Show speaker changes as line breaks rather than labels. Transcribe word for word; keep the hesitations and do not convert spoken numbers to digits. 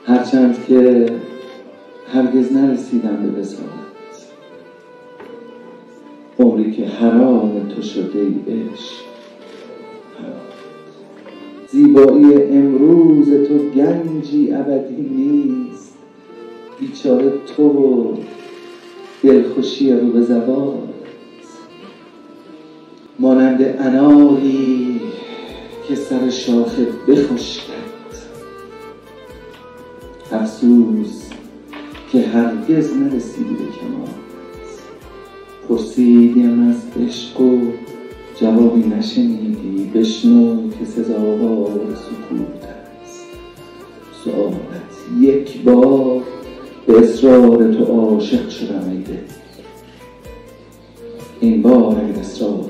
هرچند که هرگز نرسیدم به وصالت، عمری که حرام تو شده ای عشق. زیبایی امروز تو گنجی ابدی نیست، بیچاره تو و دلخوشی رو به زوال، مانند اناری که سر شاخه بخشکد. افسوس که هرگز نرسیدی به کمال. پرسیدیم از عشق و جوابی نشنیدی، بشنو که سزاوار سکوت است. سؤالت یک بار به اصرار تو عاشق شدم ای دل، این بار اگر اصرار